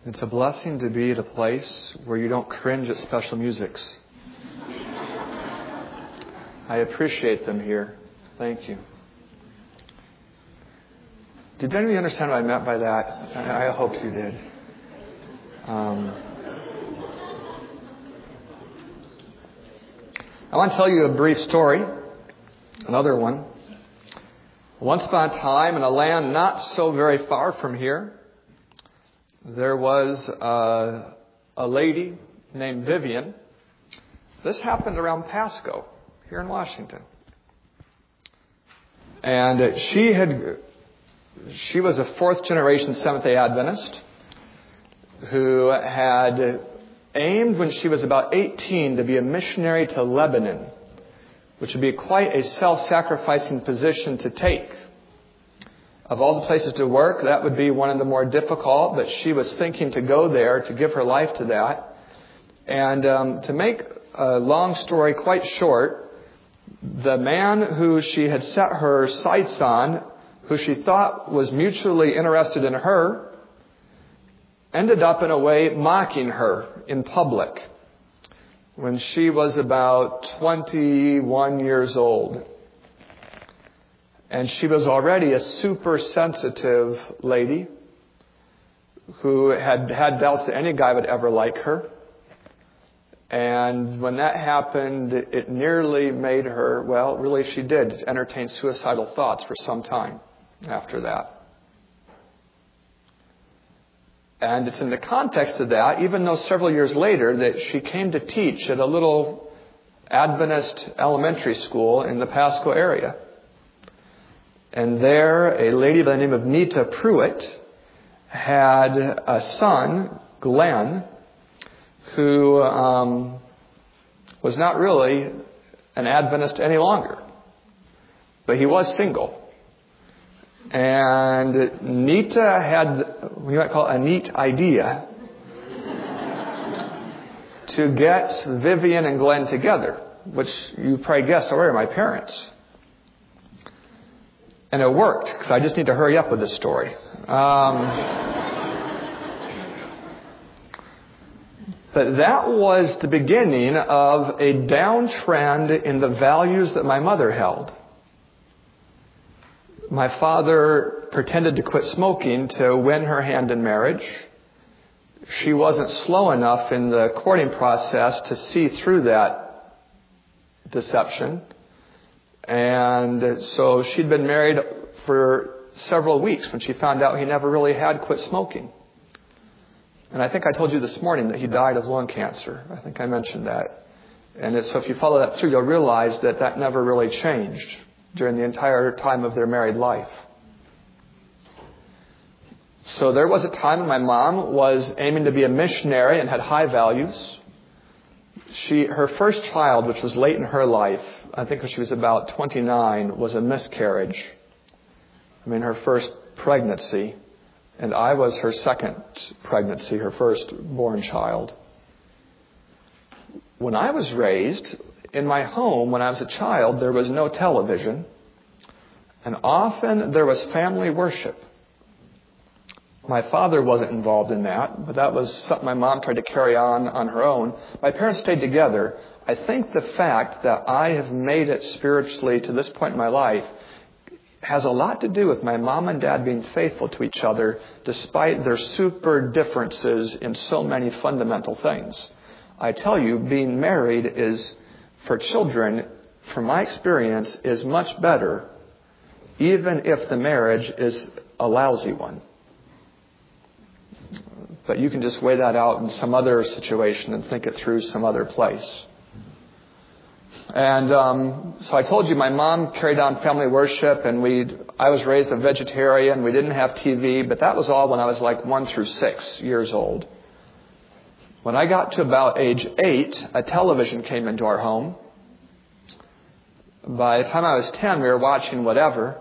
It's a blessing to be at a place where you don't cringe at special musics. I appreciate them here. Thank you. Did any of you understand what I meant by that? I hope you did. I want to tell you a brief story. Another one. Once upon a time, in a land not so very far from here, there was a lady named Vivian. This happened around Pasco, here in Washington. And she was a fourth generation Seventh-day Adventist who had aimed when she was about 18 to be a missionary to Lebanon, which would be quite a self-sacrificing position to take. Of all the places to work, that would be one of the more difficult, but she was thinking to go there, to give her life to that. And to make a long story quite short, the man who she had set her sights on, who she thought was mutually interested in her, ended up in a way mocking her in public when she was about 21 years old. And she was already a super sensitive lady who had doubts that any guy would ever like her. And when that happened, it nearly made her, well, really she did entertain suicidal thoughts for some time after that. And it's in the context of that, even though several years later, that she came to teach at a little Adventist elementary school in the Pasco area. And there, a lady by the name of Nita Pruitt had a son, Glenn, who was not really an Adventist any longer. But he was single. And Nita had what you might call a neat idea to get Vivian and Glenn together, which you probably guessed already, my parents. And it worked, because I just need to hurry up with this story. But that was the beginning of a downtrend in the values that my mother held. My father pretended to quit smoking to win her hand in marriage. She wasn't slow enough in the courting process to see through that deception. And so she'd been married for several weeks when she found out he never really had quit smoking. And I think I told you this morning that he died of lung cancer. I think I mentioned that. And so if you follow that through, you'll realize that that never really changed during the entire time of their married life. So there was a time when my mom was aiming to be a missionary and had high values. Her first child, which was late in her life, I think when she was about 29, was a miscarriage. Her first pregnancy. And I was her second pregnancy, her first-born child. When I was raised, in my home, when I was a child, there was no television. And often there was family worship. My father wasn't involved in that, but that was something my mom tried to carry on her own. My parents stayed together. I think the fact that I have made it spiritually to this point in my life has a lot to do with my mom and dad being faithful to each other despite their super differences in so many fundamental things. I tell you, being married is, for children, from my experience, is much better, even if the marriage is a lousy one. But you can just weigh that out in some other situation and think it through some other place. And so I told you my mom carried on family worship, and I was raised a vegetarian. We didn't have TV, but that was all when I was like 1 through 6 years old. When I got to about age 8, a television came into our home. By the time I was 10, we were watching whatever.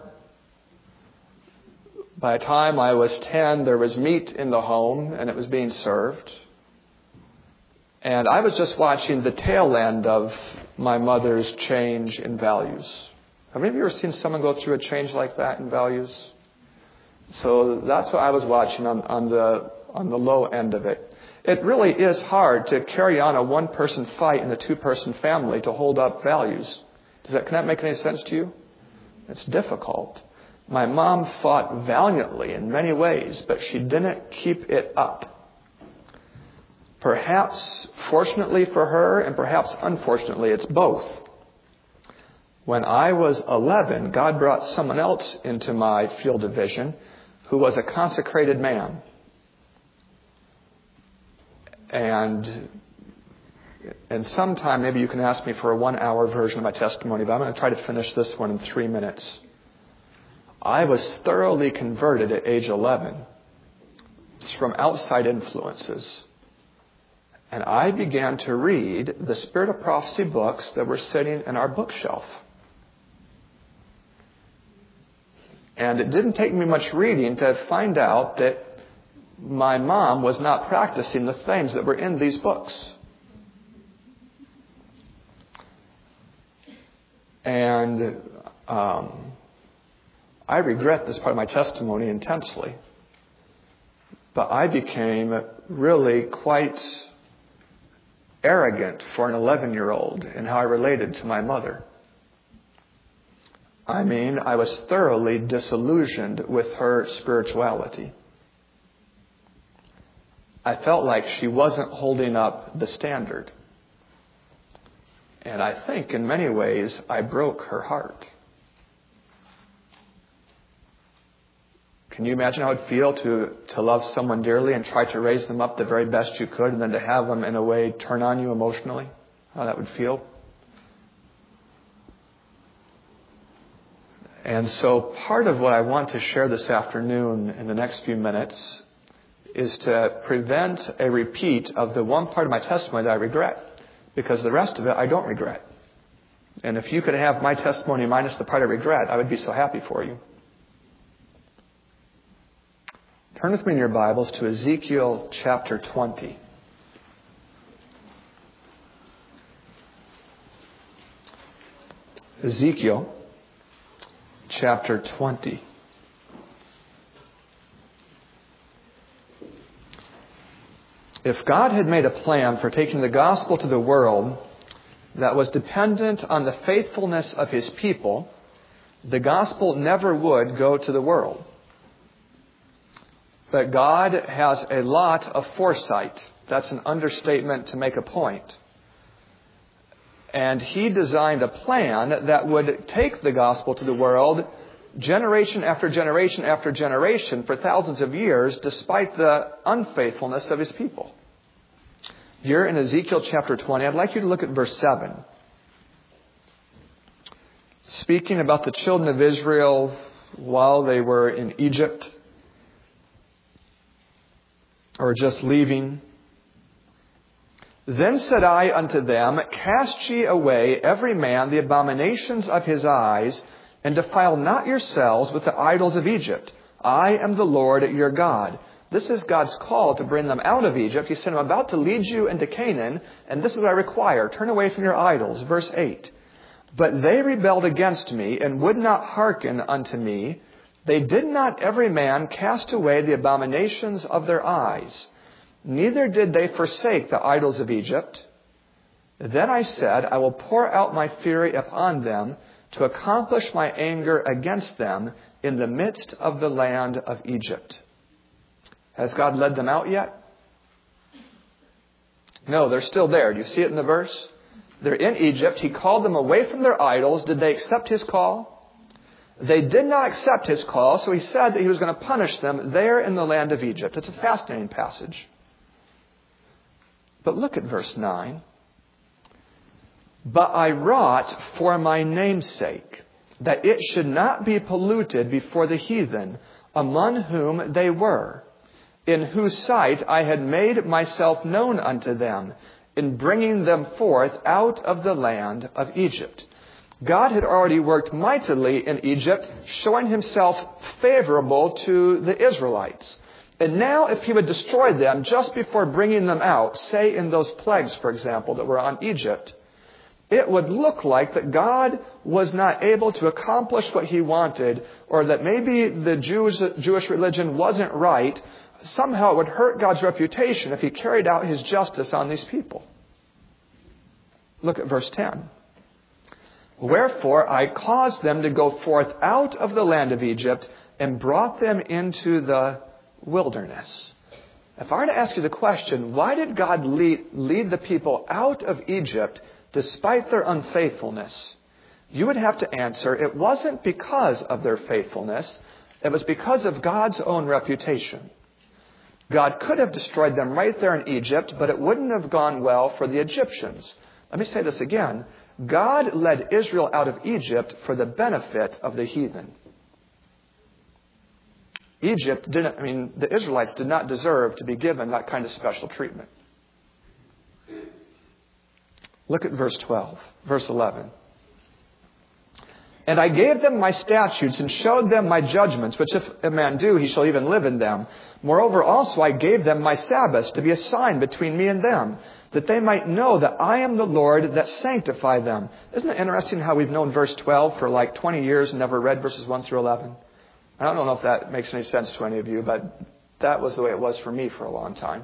By the time I was 10, there was meat in the home, and it was being served. And I was just watching the tail end of my mother's change in values. Have any of you ever seen someone go through a change like that in values? So that's what I was watching on on the low end of it. It really is hard to carry on a one-person fight in a two-person family to hold up values. Can that make any sense to you? It's difficult. My mom fought valiantly in many ways, but she didn't keep it up. Perhaps fortunately for her, and perhaps unfortunately, it's both. When I was 11, God brought someone else into my field of vision who was a consecrated man. And sometime maybe you can ask me for a 1-hour version of my testimony, but I'm going to try to finish this one in 3 minutes. I was thoroughly converted at age 11. It's from outside influences. And I began to read the Spirit of Prophecy books that were sitting in our bookshelf. And it didn't take me much reading to find out that my mom was not practicing the things that were in these books. And I regret this part of my testimony intensely. But I became really quite arrogant for an 11-year-old in how I related to my mother. I mean, I was thoroughly disillusioned with her spirituality. I felt like she wasn't holding up the standard. And I think in many ways I broke her heart. Can you imagine how it would feel to love someone dearly and try to raise them up the very best you could, and then to have them in a way turn on you emotionally? How that would feel? And so part of what I want to share this afternoon in the next few minutes is to prevent a repeat of the one part of my testimony that I regret, because the rest of it I don't regret. And if you could have my testimony minus the part I regret, I would be so happy for you. Turn with me in your Bibles to Ezekiel chapter 20. Ezekiel chapter 20. If God had made a plan for taking the gospel to the world that was dependent on the faithfulness of His people, the gospel never would go to the world. But God has a lot of foresight. That's an understatement to make a point. And He designed a plan that would take the gospel to the world generation after generation after generation for thousands of years, despite the unfaithfulness of His people. Here in Ezekiel chapter 20, I'd like you to look at verse 7. Speaking about the children of Israel while they were in Egypt, or just leaving. Then said I unto them, cast ye away every man the abominations of his eyes, and defile not yourselves with the idols of Egypt. I am the Lord your God. This is God's call to bring them out of Egypt. He said, I'm about to lead you into Canaan, and this is what I require. Turn away from your idols. Verse 8. But they rebelled against me, and would not hearken unto me. They did not every man cast away the abominations of their eyes. Neither did they forsake the idols of Egypt. Then I said, I will pour out my fury upon them to accomplish my anger against them in the midst of the land of Egypt. Has God led them out yet? No, they're still there. Do you see it in the verse? They're in Egypt. He called them away from their idols. Did they accept His call? They did not accept His call, so He said that He was going to punish them there in the land of Egypt. It's a fascinating passage. But look at verse 9. But I wrought for my name's sake, that it should not be polluted before the heathen, among whom they were, in whose sight I had made myself known unto them, in bringing them forth out of the land of Egypt. God had already worked mightily in Egypt, showing Himself favorable to the Israelites. And now if He would destroy them just before bringing them out, say in those plagues, for example, that were on Egypt, it would look like that God was not able to accomplish what He wanted, or that maybe the Jewish religion wasn't right, somehow it would hurt God's reputation if he carried out his justice on these people. Look at verse 10. Wherefore I caused them to go forth out of the land of Egypt and brought them into the wilderness. If I were to ask you the question, why did God lead the people out of Egypt despite their unfaithfulness? You would have to answer, it wasn't because of their faithfulness. It was because of God's own reputation. God could have destroyed them right there in Egypt, but it wouldn't have gone well for the Egyptians. Let me say this again. God led Israel out of Egypt for the benefit of the heathen. The Israelites did not deserve to be given that kind of special treatment. Look at verse 11. And I gave them my statutes and showed them my judgments, which if a man do, he shall even live in them. Moreover, also I gave them my Sabbaths to be a sign between me and them, that they might know that I am the Lord that sanctify them. Isn't it interesting how we've known verse 12 for like 20 years and never read verses 1 through 11? I don't know if that makes any sense to any of you, but that was the way it was for me for a long time.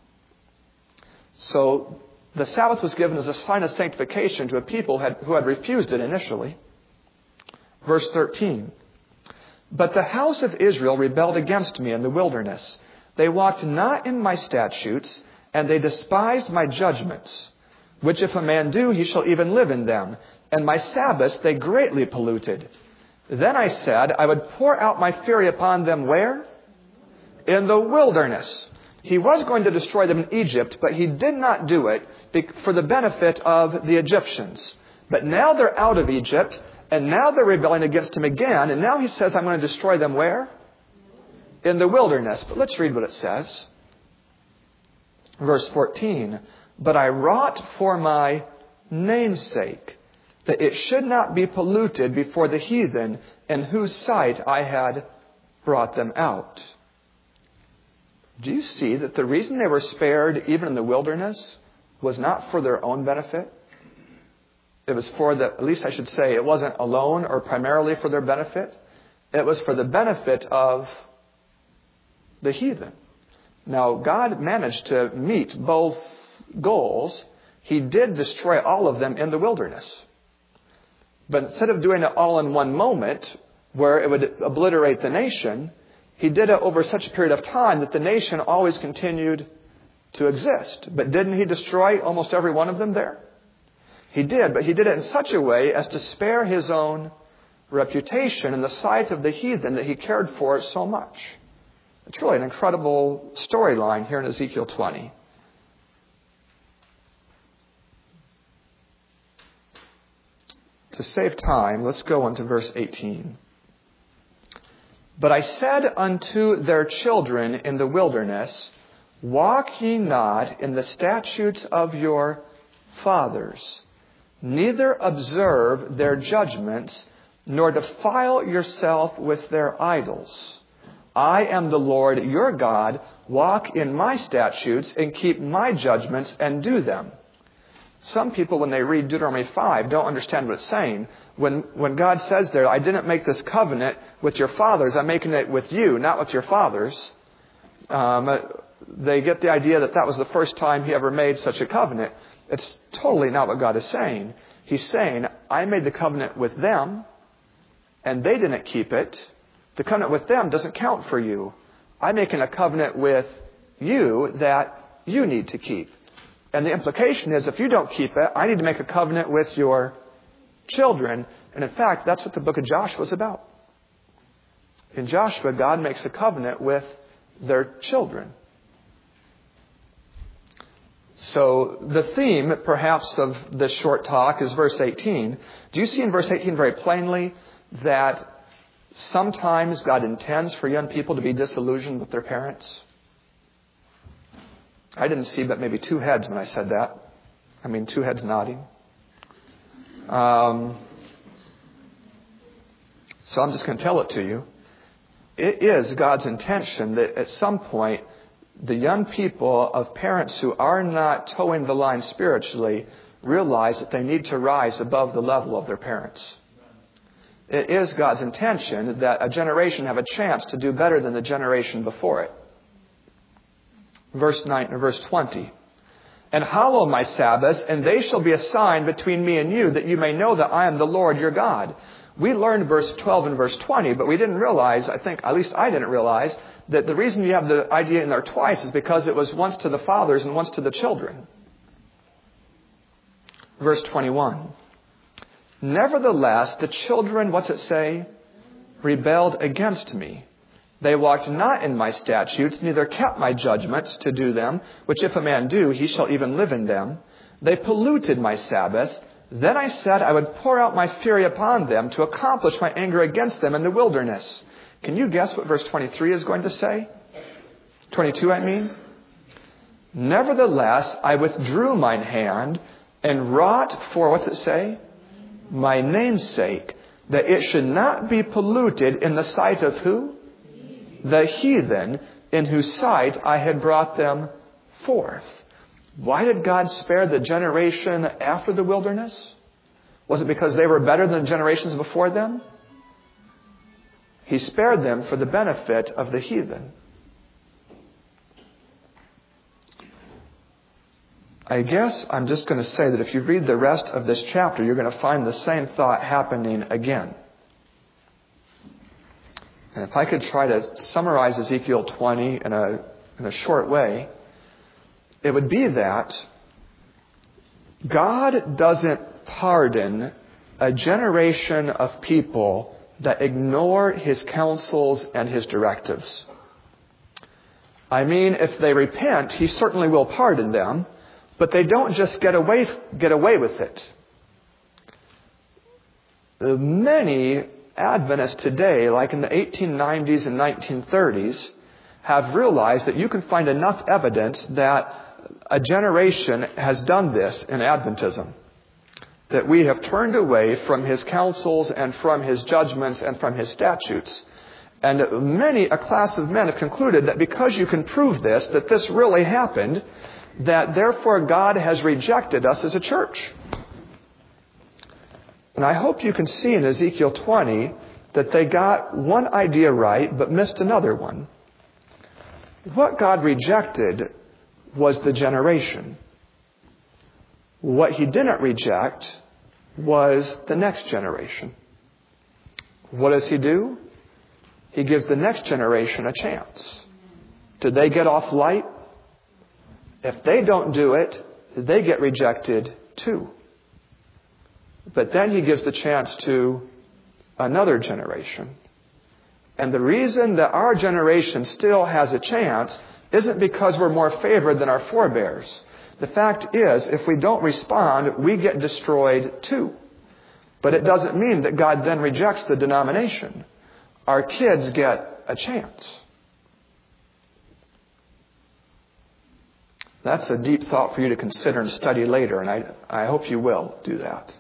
So the Sabbath was given as a sign of sanctification to a people who had refused it initially. Verse 13. But the house of Israel rebelled against me in the wilderness. They walked not in my statutes, and they despised my judgments, which if a man do, he shall even live in them. And my Sabbaths they greatly polluted. Then I said, I would pour out my fury upon them where? In the wilderness. He was going to destroy them in Egypt, but he did not do it for the benefit of the Egyptians. But now they're out of Egypt, and now they're rebelling against him again, and now he says, I'm going to destroy them where? In the wilderness. But let's read what it says. Verse 14. But I wrought for my name's sake, that it should not be polluted before the heathen, in whose sight I had brought them out. Do you see that the reason they were spared even in the wilderness was not for their own benefit? It was at least I should say, it wasn't alone or primarily for their benefit. It was for the benefit of the heathen. Now, God managed to meet both goals. He did destroy all of them in the wilderness. But instead of doing it all in one moment, where it would obliterate the nation, he did it over such a period of time that the nation always continued to exist. But didn't he destroy almost every one of them there? He did, but he did it in such a way as to spare his own reputation in the sight of the heathen that he cared for so much. It's really an incredible storyline here in Ezekiel 20. To save time, let's go on to verse 18. But I said unto their children in the wilderness, walk ye not in the statutes of your fathers, neither observe their judgments, nor defile yourself with their idols. I am the Lord your God. Walk in my statutes and keep my judgments and do them. Some people, when they read Deuteronomy 5, don't understand what it's saying. When God says there, I didn't make this covenant with your fathers, I'm making it with you, not with your fathers. They get the idea that was the first time he ever made such a covenant. It's totally not what God is saying. He's saying, I made the covenant with them, and they didn't keep it. The covenant with them doesn't count for you. I'm making a covenant with you that you need to keep. And the implication is, if you don't keep it, I need to make a covenant with your children. And in fact, that's what the book of Joshua is about. In Joshua, God makes a covenant with their children. So the theme, perhaps, of this short talk is verse 18. Do you see in verse 18 very plainly that sometimes God intends for young people to be disillusioned with their parents? I didn't see but maybe two heads when I said that. I mean, two heads nodding. So I'm just going to tell it to you. It is God's intention that at some point, the young people of parents who are not towing the line spiritually realize that they need to rise above the level of their parents. It is God's intention that a generation have a chance to do better than the generation before it. verse 20. And hallow my Sabbaths, and they shall be a sign between me and you, that you may know that I am the Lord your God. We learned verse 12 and verse 20, but we didn't realize, at least I didn't realize, that the reason you have the idea in there twice is because it was once to the fathers and once to the children. Verse 21. Nevertheless, the children, what's it say? Rebelled against me. They walked not in my statutes, neither kept my judgments to do them, which if a man do, he shall even live in them. They polluted my Sabbaths. Then I said I would pour out my fury upon them to accomplish my anger against them in the wilderness. Can you guess what verse 23 is going to say? 22, I mean. Nevertheless, I withdrew mine hand and wrought for, what's it say? My name's sake, that it should not be polluted in the sight of who? The heathen, in whose sight I had brought them forth. Why did God spare the generation after the wilderness? Was it because they were better than generations before them? He spared them for the benefit of the heathen. I guess I'm just going to say that if you read the rest of this chapter, you're going to find the same thought happening again. And if I could try to summarize Ezekiel 20 in a short way, it would be that God doesn't pardon a generation of people that ignore His counsels and His directives. I mean, if they repent, He certainly will pardon them, but they don't just get away with it. Many Adventists today, like in the 1890s and 1930s, have realized that you can find enough evidence that a generation has done this in Adventism. That we have turned away from His counsels and from His judgments and from His statutes. And a class of men have concluded that because you can prove this, that this really happened, that therefore God has rejected us as a church. And I hope you can see in Ezekiel 20 that they got one idea right but missed another one. What God rejected was the generation. What He didn't reject was the next generation. What does He do? He gives the next generation a chance. Did they get off light? If they don't do it, they get rejected too. But then He gives the chance to another generation. And the reason that our generation still has a chance isn't because we're more favored than our forebears. The fact is, if we don't respond, we get destroyed too. But it doesn't mean that God then rejects the denomination. Our kids get a chance. That's a deep thought for you to consider and study later, and I hope you will do that.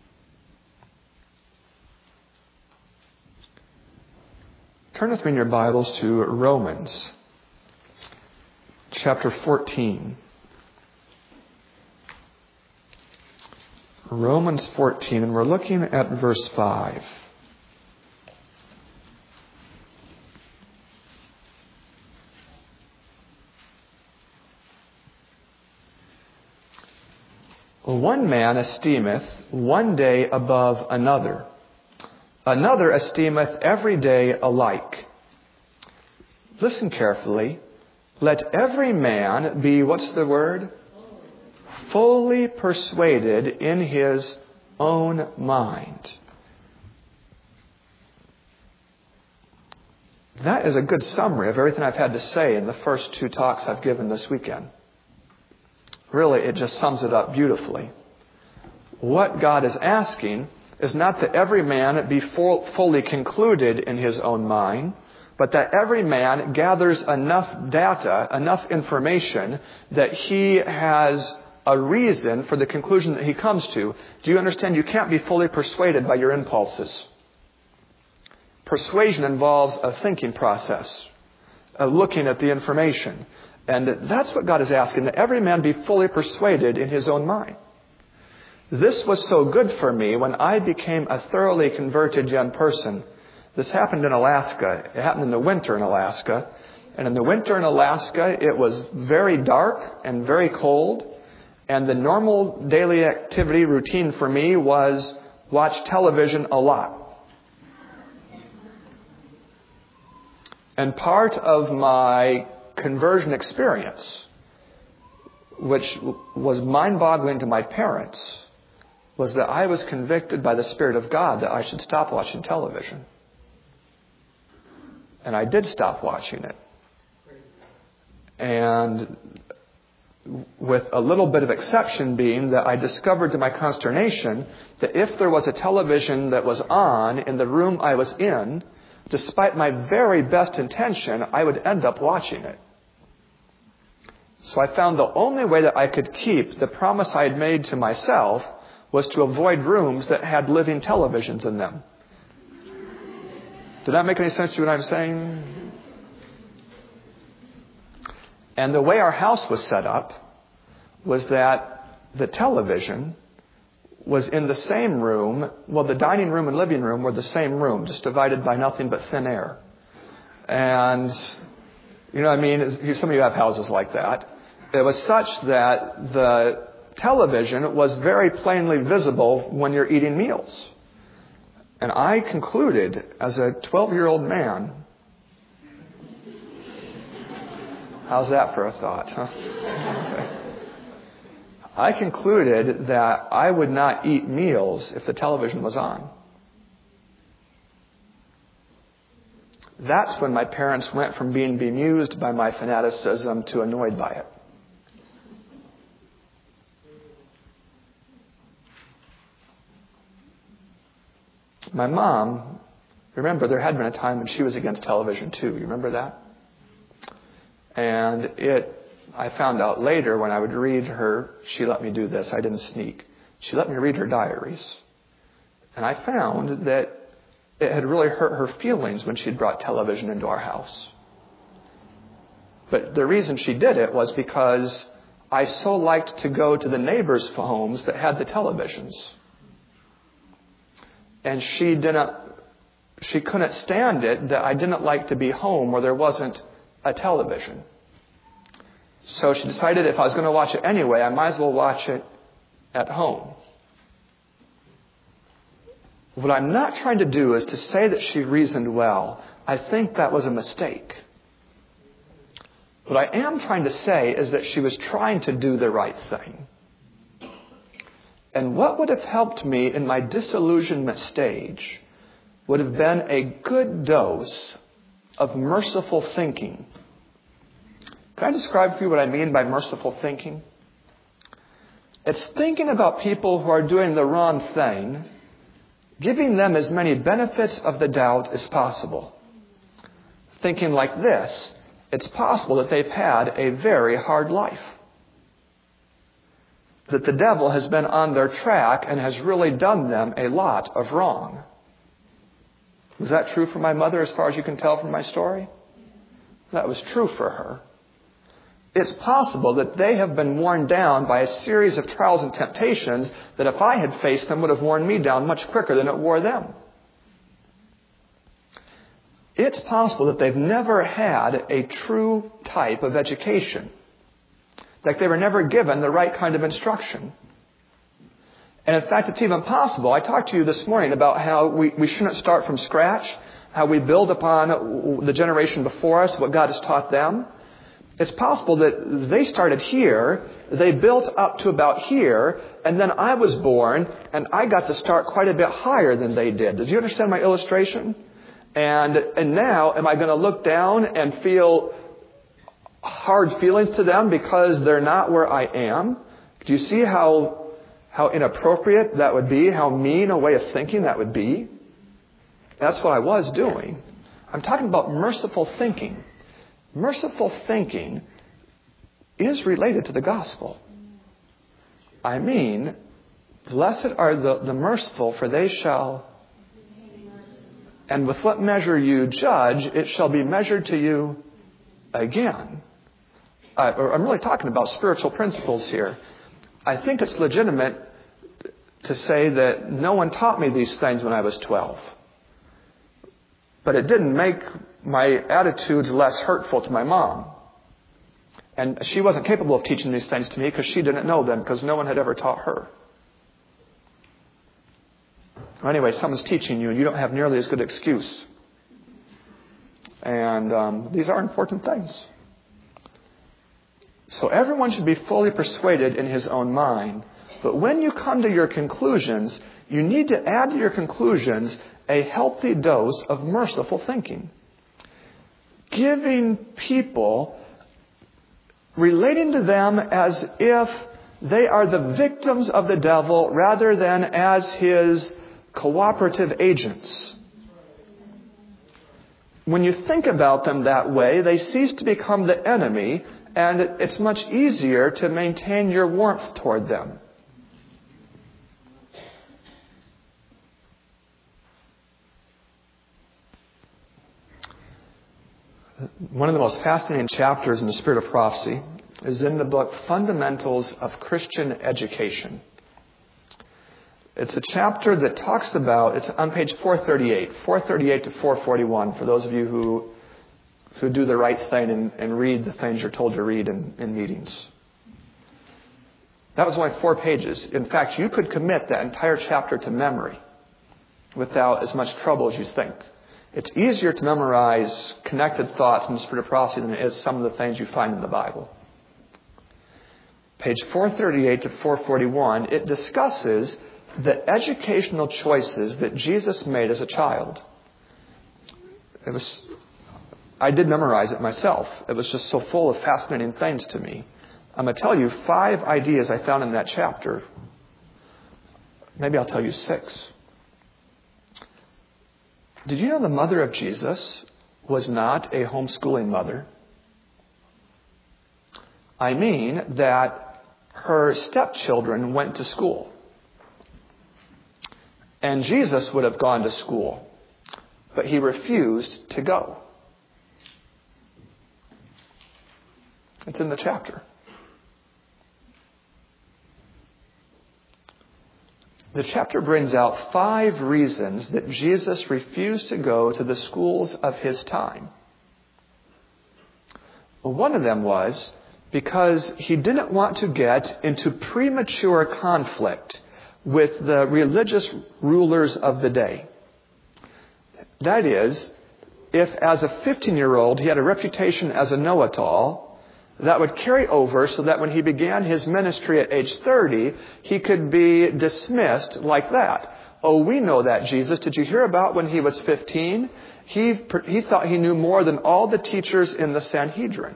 Turn with me in your Bibles to Romans chapter 14. Romans 14, and we're looking at verse 5. One man esteemeth one day above another. Another esteemeth every day alike. Listen carefully. Let every man be, what's the word? Fully persuaded in his own mind. That is a good summary of everything I've had to say in the first two talks I've given this weekend. Really, it just sums it up beautifully. What God is asking is not that every man be fully concluded in his own mind, but that every man gathers enough data, enough information, that he has a reason for the conclusion that he comes to. Do you understand? You can't be fully persuaded by your impulses. Persuasion involves a thinking process, of looking at the information. And that's what God is asking, that every man be fully persuaded in his own mind. This was so good for me when I became a thoroughly converted young person. This happened in Alaska. It happened in the winter in Alaska. And in the winter in Alaska, it was very dark and very cold. And the normal daily activity routine for me was watch television a lot. And part of my conversion experience, which was mind-boggling to my parents, was that I was convicted by the Spirit of God that I should stop watching television. And I did stop watching it. And with a little bit of exception being that I discovered to my consternation that if there was a television that was on in the room I was in, despite my very best intention, I would end up watching it. So I found the only way that I could keep the promise I had made to myself was to avoid rooms that had living televisions in them. Did that make any sense to what I'm saying? And the way our house was set up was that the television was in the same room. Well, the dining room and living room were the same room, just divided by nothing but thin air. And, you know what I mean? Some of you have houses like that. It was such that the television was very plainly visible when you're eating meals. And I concluded, as a 12-year-old man, how's that for a thought, huh? I concluded that I would not eat meals if the television was on. That's when my parents went from being bemused by my fanaticism to annoyed by it. My mom, remember, there had been a time when she was against television too. You remember that? And I found out later when I would read her, she let me do this. I didn't sneak. She let me read her diaries. And I found that it had really hurt her feelings when she'd brought television into our house. But the reason she did it was because I so liked to go to the neighbors' homes that had the televisions. And she couldn't stand it that I didn't like to be home where there wasn't a television. So she decided if I was going to watch it anyway, I might as well watch it at home. What I'm not trying to do is to say that she reasoned well. I think that was a mistake. What I am trying to say is that she was trying to do the right thing. And what would have helped me in my disillusionment stage would have been a good dose of merciful thinking. Can I describe for you what I mean by merciful thinking? It's thinking about people who are doing the wrong thing, giving them as many benefits of the doubt as possible. Thinking like this, it's possible that they've had a very hard life. That the devil has been on their track and has really done them a lot of wrong. Was that true for my mother as far as you can tell from my story? That was true for her. It's possible that they have been worn down by a series of trials and temptations that if I had faced them would have worn me down much quicker than it wore them. It's possible that they've never had a true type of education. Like they were never given the right kind of instruction. And in fact, it's even possible. I talked to you this morning about how we shouldn't start from scratch, how we build upon the generation before us, what God has taught them. It's possible that they started here, they built up to about here, and then I was born, and I got to start quite a bit higher than they did. Did you understand my illustration? And now, am I going to look down and feel hard feelings to them because they're not where I am? Do you see how inappropriate that would be? How mean a way of thinking that would be? That's what I was doing. I'm talking about merciful thinking. Merciful thinking is related to the gospel. I mean, blessed are the merciful, for they shall... And with what measure you judge, it shall be measured to you again. I'm really talking about spiritual principles here. I think it's legitimate to say that no one taught me these things when I was 12. But it didn't make my attitudes less hurtful to my mom. And she wasn't capable of teaching these things to me because she didn't know them, because no one had ever taught her. Anyway, someone's teaching you and you don't have nearly as good excuse. And these are important things. So everyone should be fully persuaded in his own mind. But when you come to your conclusions, you need to add to your conclusions a healthy dose of merciful thinking. Giving people, relating to them as if they are the victims of the devil rather than as his cooperative agents. When you think about them that way, they cease to become the enemy, and it's much easier to maintain your warmth toward them. One of the most fascinating chapters in the Spirit of Prophecy is in the book Fundamentals of Christian Education. It's a chapter that talks about, it's on page 438 to 441, for those of you who do the right thing and read the things you're told to read in meetings. That was only 4 pages. In fact, you could commit that entire chapter to memory without as much trouble as you think. It's easier to memorize connected thoughts in the Spirit of Prophecy than it is some of the things you find in the Bible. Page 438 to 441, it discusses the educational choices that Jesus made as a child. I did memorize it myself. It was just so full of fascinating things to me. I'm going to tell you 5 ideas I found in that chapter. Maybe I'll tell you 6. Did you know the mother of Jesus was not a homeschooling mother? I mean that her stepchildren went to school. And Jesus would have gone to school, but he refused to go. It's in the chapter. The chapter brings out 5 reasons that Jesus refused to go to the schools of his time. One of them was because he didn't want to get into premature conflict with the religious rulers of the day. That is, if as a 15-year-old he had a reputation as a know-it-all, that would carry over so that when he began his ministry at age 30, he could be dismissed like that. Oh, we know that, Jesus. Did you hear about when he was 15? He thought he knew more than all the teachers in the Sanhedrin.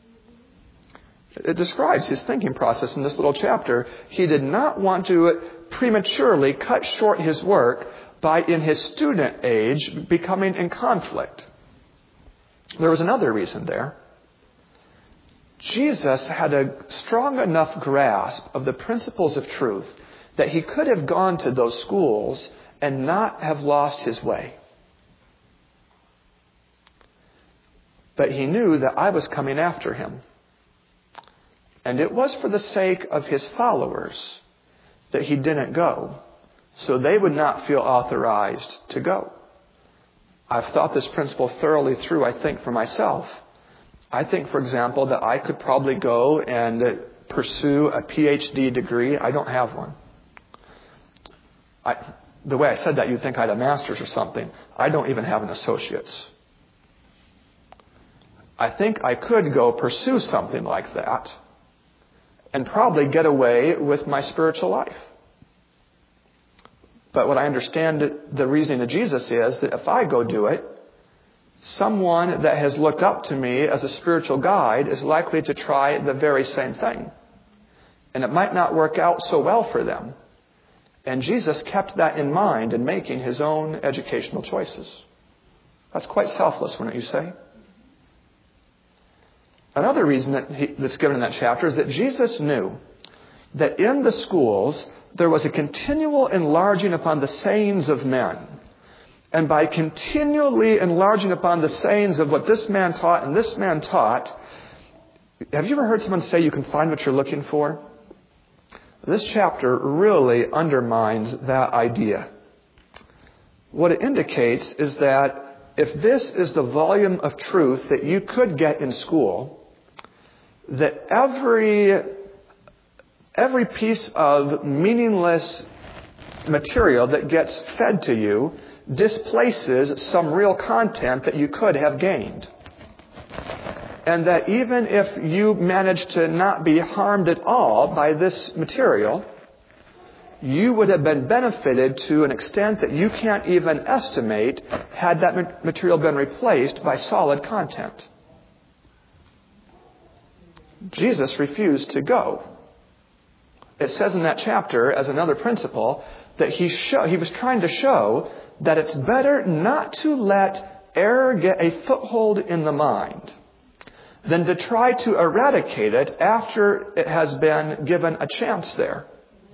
It describes his thinking process in this little chapter. He did not want to prematurely cut short his work by, in his student age, becoming in conflict. There was another reason there. Jesus had a strong enough grasp of the principles of truth that he could have gone to those schools and not have lost his way. But he knew that I was coming after him. And it was for the sake of his followers that he didn't go, so they would not feel authorized to go. I've thought this principle thoroughly through, I think, for myself. I think, for example, that I could probably go and pursue a PhD degree. I don't have one. The way I said that, you'd think I had a master's or something. I don't even have an associate's. I think I could go pursue something like that and probably get away with my spiritual life. But what I understand the reasoning of Jesus is that if I go do it, someone that has looked up to me as a spiritual guide is likely to try the very same thing. And it might not work out so well for them. And Jesus kept that in mind in making his own educational choices. That's quite selfless, wouldn't you say? Another reason that's given in that chapter is that Jesus knew that in the schools there was a continual enlarging upon the sayings of men. And by continually enlarging upon the sayings of what this man taught and this man taught, have you ever heard someone say you can find what you're looking for? This chapter really undermines that idea. What it indicates is that if this is the volume of truth that you could get in school, that every piece of meaningless material that gets fed to you displaces some real content that you could have gained. And that even if you manage to not be harmed at all by this material, you would have been benefited to an extent that you can't even estimate had that material been replaced by solid content. Jesus refused to go. It says in that chapter, as another principle, that he was trying to show that it's better not to let error get a foothold in the mind than to try to eradicate it after it has been given a chance there.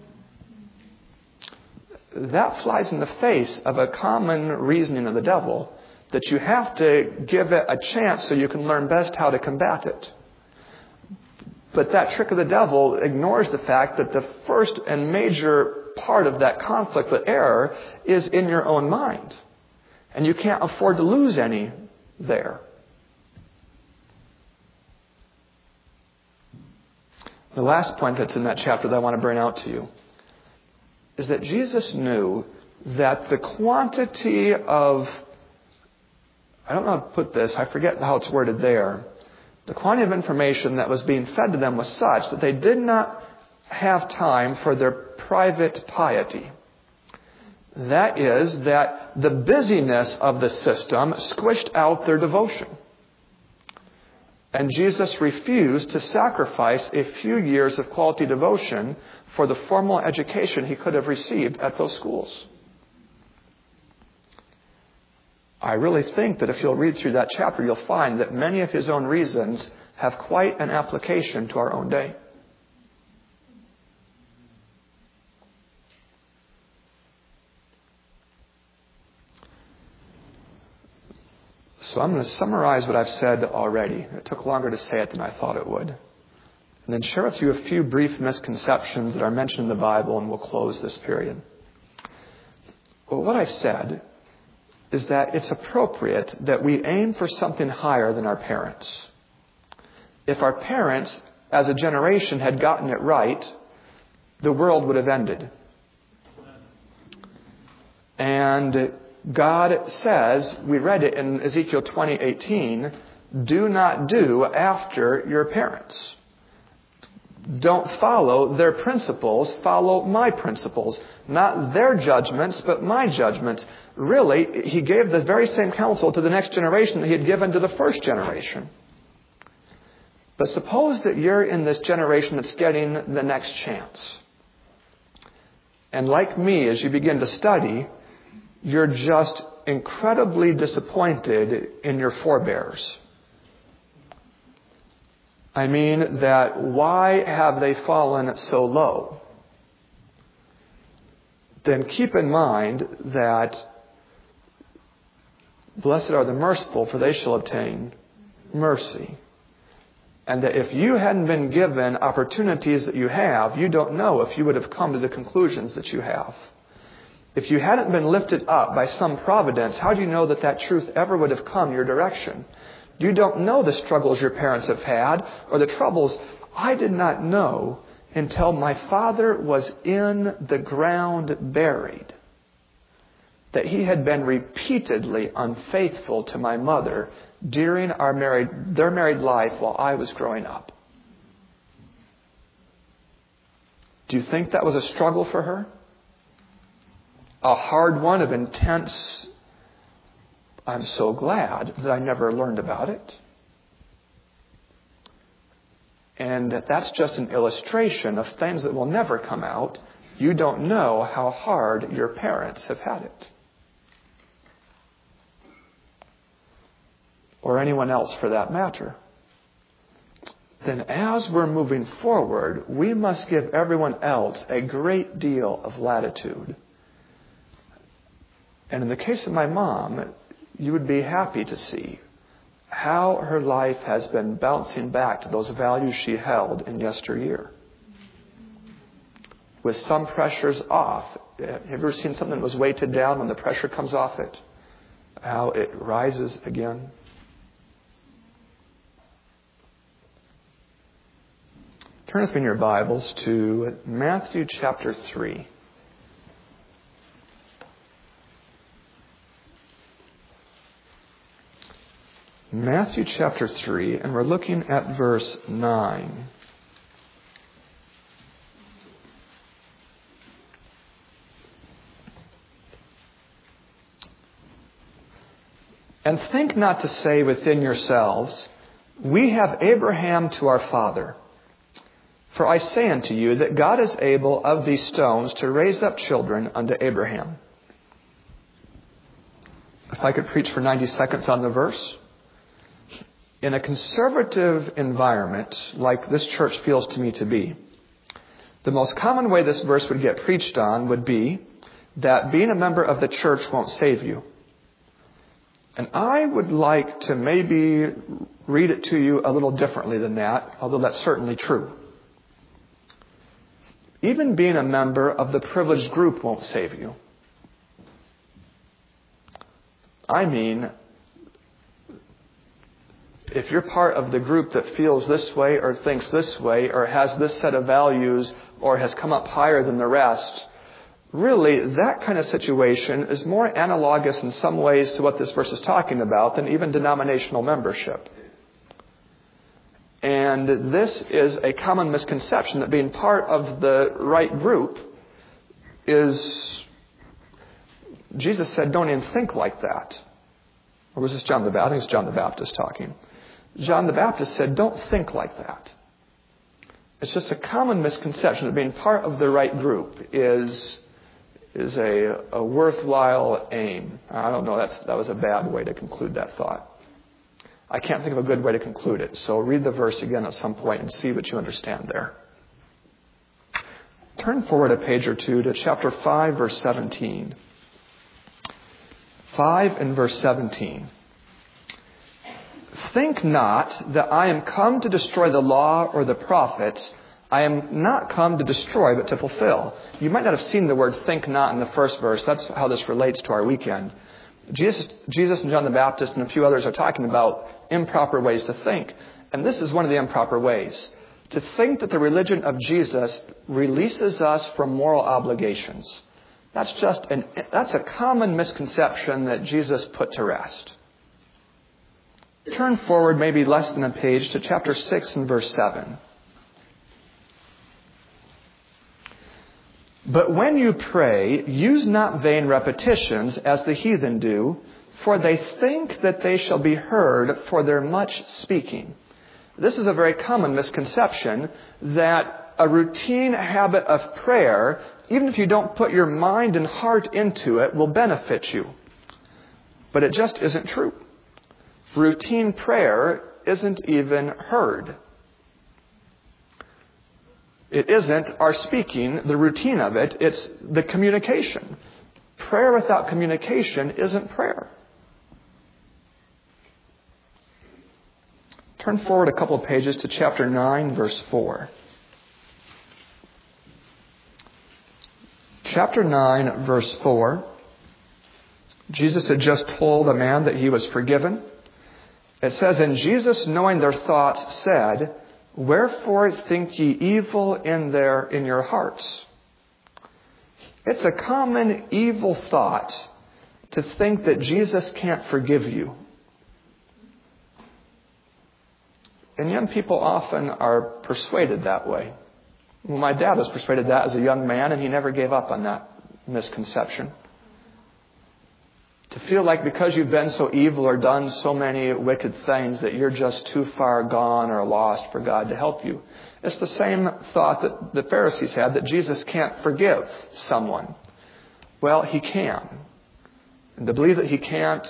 That flies in the face of a common reasoning of the devil, that you have to give it a chance so you can learn best how to combat it. But that trick of the devil ignores the fact that the first and major part of that conflict with error is in your own mind. And you can't afford to lose any there. The last point that's in that chapter that I want to bring out to you is that Jesus knew that the quantity of, I don't know how to put this, I forget how it's worded there, the quantity of information that was being fed to them was such that they did not have time for their private piety. That is, that the busyness of the system squished out their devotion. And Jesus refused to sacrifice a few years of quality devotion for the formal education he could have received at those schools. I really think that if you'll read through that chapter, you'll find that many of his own reasons have quite an application to our own day. So I'm going to summarize what I've said already. It took longer to say it than I thought it would. And then share with you a few brief misconceptions that are mentioned in the Bible, and we'll close this period. Well, what I've said is that it's appropriate that we aim for something higher than our parents. If our parents, as a generation, had gotten it right, the world would have ended. And God says, we read it in Ezekiel 20:18, do not do after your parents. Don't follow their principles, follow my principles. Not their judgments, but my judgments. Really, he gave the very same counsel to the next generation that he had given to the first generation. But suppose that you're in this generation that's getting the next chance. And like me, as you begin to study, you're just incredibly disappointed in your forebears. I mean that why have they fallen so low? Then keep in mind that blessed are the merciful, for they shall obtain mercy. And that if you hadn't been given opportunities that you have, you don't know if you would have come to the conclusions that you have. If you hadn't been lifted up by some providence, how do you know that that truth ever would have come your direction? You don't know the struggles your parents have had or the troubles. I did not know until my father was in the ground buried that he had been repeatedly unfaithful to my mother during their married life while I was growing up. Do you think that was a struggle for her? A hard one of intense, I'm so glad that I never learned about it. And that's just an illustration of things that will never come out. You don't know how hard your parents have had it. Or anyone else for that matter. Then as we're moving forward, we must give everyone else a great deal of latitude. And in the case of my mom, you would be happy to see how her life has been bouncing back to those values she held in yesteryear. With some pressures off. Have you ever seen something that was weighted down when the pressure comes off it? how it rises again. Turn with me in your Bibles to Matthew chapter 3. Matthew chapter 3, and we're looking at verse 9. And think not to say within yourselves, we have Abraham to our father. For I say unto you that God is able of these stones to raise up children unto Abraham. If I could preach for 90 seconds on the verse. In a conservative environment, like this church feels to me to be, the most common way this verse would get preached on would be that being a member of the church won't save you. And I would like to maybe read it to you a little differently than that, although that's certainly true. Even being a member of the privileged group won't save you. I mean, if you're part of the group that feels this way or thinks this way or has this set of values or has come up higher than the rest, really that kind of situation is more analogous in some ways to what this verse is talking about than even denominational membership. And this is a common misconception that being part of the right group is, Jesus said, don't even think like that. Or was this John the Baptist? I think it's John the Baptist talking. John the Baptist said, don't think like that. It's just a common misconception that being part of the right group is a worthwhile aim. I don't know, that was a bad way to conclude that thought. I can't think of a good way to conclude it. So read the verse again at some point and see what you understand there. Turn forward a page or two to chapter 5, verse 17. 5 and verse 17. Think not that I am come to destroy the law or the prophets. I am not come to destroy, but to fulfill. You might not have seen the word think not in the first verse. That's how this relates to our weekend. Jesus and John the Baptist and a few others are talking about improper ways to think. And this is one of the improper ways. To think that the religion of Jesus releases us from moral obligations. That's a common misconception that Jesus put to rest. Turn forward maybe less than a page to chapter 6 and verse 7. But when you pray, use not vain repetitions as the heathen do, for they think that they shall be heard for their much speaking. This is a very common misconception that a routine habit of prayer, even if you don't put your mind and heart into it, will benefit you. But it just isn't true. Routine prayer isn't even heard. It isn't our speaking, the routine of it. It's the communication. Prayer without communication isn't prayer. Turn forward a couple of pages to chapter 9, verse 4. Chapter 9, verse 4. Jesus had just told a man that he was forgiven. It says, and Jesus, knowing their thoughts, said, wherefore think ye evil in your hearts? It's a common evil thought to think that Jesus can't forgive you. And young people often are persuaded that way. Well, my dad was persuaded that as a young man, and he never gave up on that misconception. To feel like because you've been so evil or done so many wicked things that you're just too far gone or lost for God to help you. It's the same thought that the Pharisees had, that Jesus can't forgive someone. Well, he can. And to believe that he can't,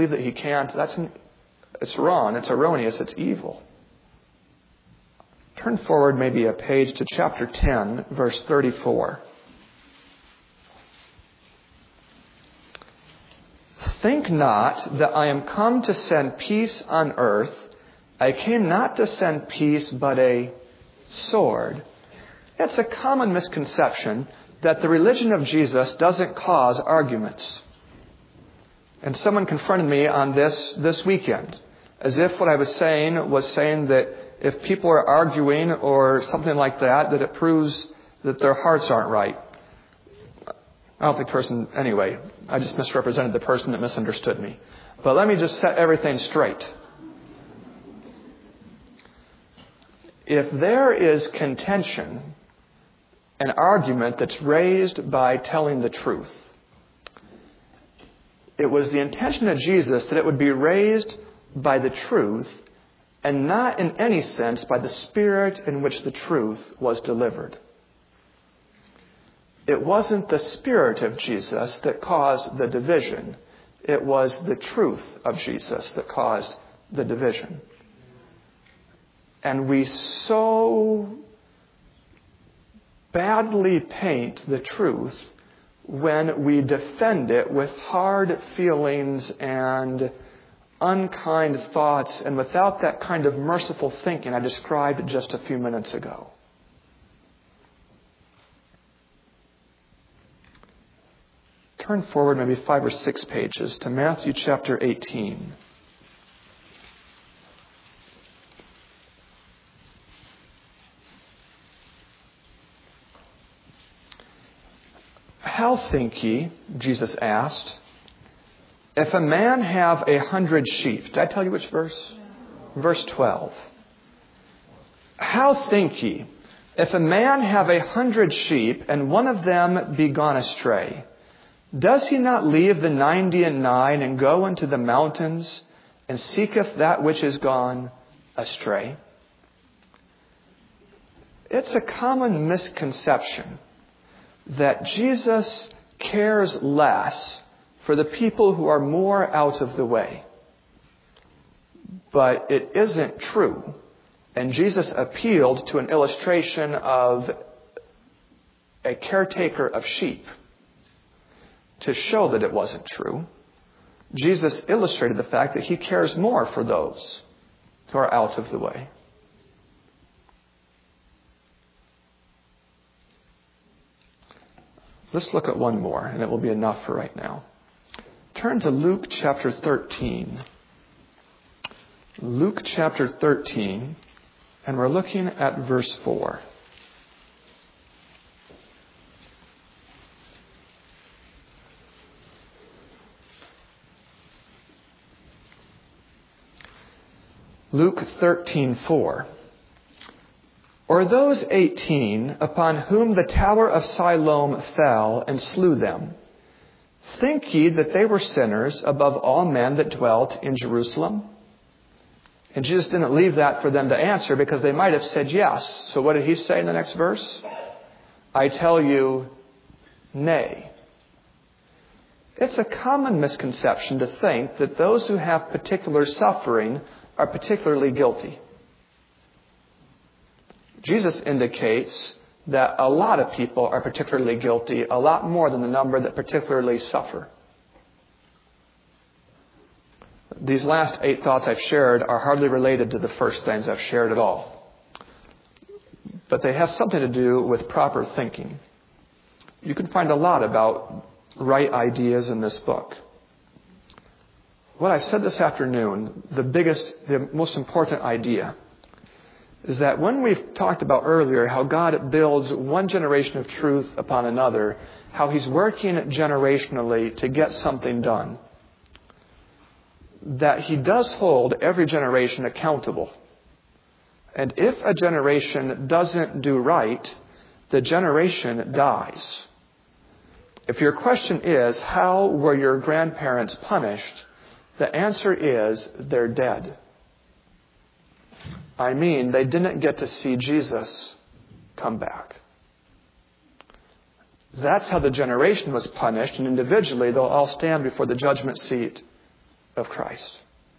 it's wrong, it's erroneous, it's evil. Turn forward maybe a page to chapter 10, verse 34. Think not that I am come to send peace on earth. I came not to send peace, but a sword. It's a common misconception that the religion of Jesus doesn't cause arguments. And someone confronted me on this weekend, as if what I was saying that if people are arguing or something like that it proves that their hearts aren't right. I don't think the person, anyway, I just misrepresented the person that misunderstood me. But let me just set everything straight. If there is contention, an argument that's raised by telling the truth, it was the intention of Jesus that it would be raised by the truth and not in any sense by the spirit in which the truth was delivered. It wasn't the spirit of Jesus that caused the division. It was the truth of Jesus that caused the division. And we so badly paint the truth when we defend it with hard feelings and unkind thoughts and without that kind of merciful thinking I described just a few minutes ago. Turn forward maybe 5 or 6 pages to Matthew chapter 18. How think ye, Jesus asked, if a man have 100 sheep? Did I tell you which verse? Verse 12. How think ye, if a man have 100 sheep, and one of them be gone astray, does he not leave the 99 and go into the mountains, and seeketh that which is gone astray? It's a common misconception that Jesus cares less for the people who are more out of the way. But it isn't true. And Jesus appealed to an illustration of a caretaker of sheep to show that it wasn't true. Jesus illustrated the fact that he cares more for those who are out of the way. Let's look at one more, and it will be enough for right now. Turn to Luke chapter 13. Luke chapter 13, and we're looking at verse 4. Luke 13:4. Or those 18 upon whom the tower of Siloam fell and slew them, think ye that they were sinners above all men that dwelt in Jerusalem? And Jesus didn't leave that for them to answer because they might have said yes. So what did he say in the next verse? I tell you, nay. It's a common misconception to think that those who have particular suffering are particularly guilty. Jesus indicates that a lot of people are particularly guilty, a lot more than the number that particularly suffer. These last 8 thoughts I've shared are hardly related to the first things I've shared at all. But they have something to do with proper thinking. You can find a lot about right ideas in this book. What I've said this afternoon, the most important idea, is that when we've talked about earlier how God builds one generation of truth upon another, how he's working generationally to get something done, that he does hold every generation accountable. And if a generation doesn't do right, the generation dies. If your question is, how were your grandparents punished? The answer is, they're dead. I mean, they didn't get to see Jesus come back. That's how the generation was punished, and individually they'll all stand before the judgment seat of Christ.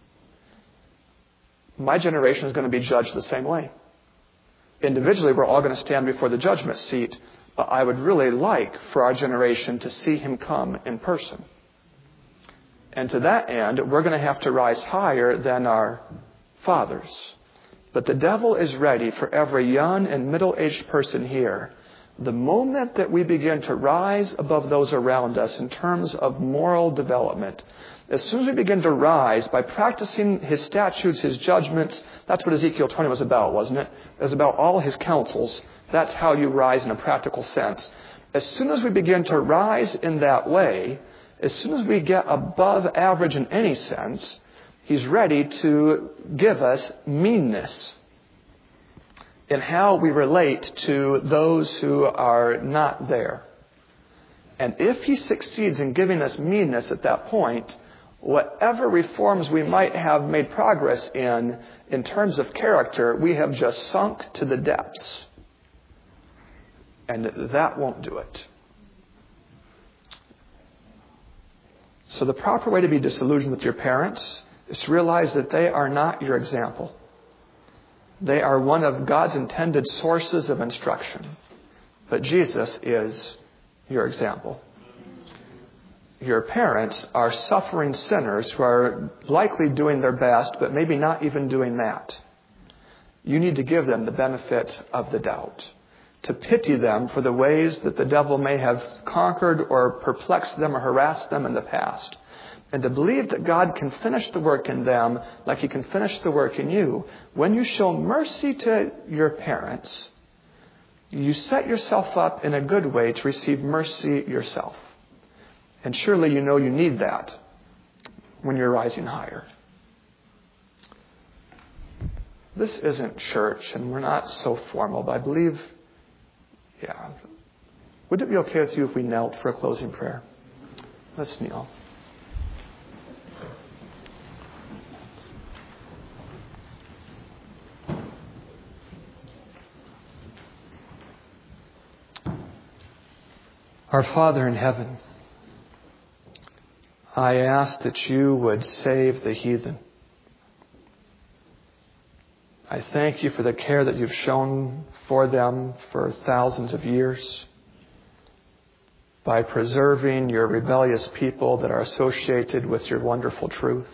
My generation is going to be judged the same way. Individually, we're all going to stand before the judgment seat, but I would really like for our generation to see him come in person. And to that end, we're going to have to rise higher than our fathers. But the devil is ready for every young and middle-aged person here. The moment that we begin to rise above those around us in terms of moral development, As soon as we begin to rise by practicing His statutes, His judgments, that's what Ezekiel 20 was about, wasn't it? It was about all His counsels. That's how you rise in a practical sense. As soon as we begin to rise in that way, as soon as we get above average in any sense, He's ready to give us meanness in how we relate to those who are not there. And if He succeeds in giving us meanness at that point, whatever reforms we might have made progress in terms of character, we have just sunk to the depths. And that won't do it. So the proper way to be disillusioned with your parents is to realize that they are not your example. They are one of God's intended sources of instruction. But Jesus is your example. Your parents are suffering sinners who are likely doing their best, but maybe not even doing that. You need to give them the benefit of the doubt, to pity them for the ways that the devil may have conquered or perplexed them or harassed them in the past, and to believe that God can finish the work in them like He can finish the work in you. When you show mercy to your parents, you set yourself up in a good way to receive mercy yourself. And surely you know you need that when you're rising higher. This isn't church, and we're not so formal, but I believe, would it be okay with you if we knelt for a closing prayer? Let's kneel. Our Father in heaven, I ask that You would save the heathen. I thank You for the care that You've shown for them for thousands of years by preserving Your rebellious people that are associated with Your wonderful truth.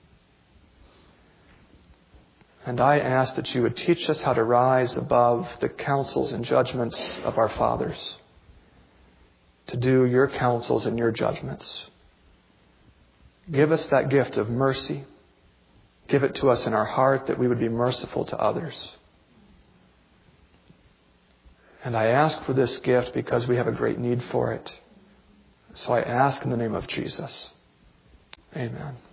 And I ask that You would teach us how to rise above the counsels and judgments of our fathers, to do Your counsels and Your judgments. Give us that gift of mercy. Give it to us in our heart that we would be merciful to others. And I ask for this gift because we have a great need for it. So I ask in the name of Jesus. Amen.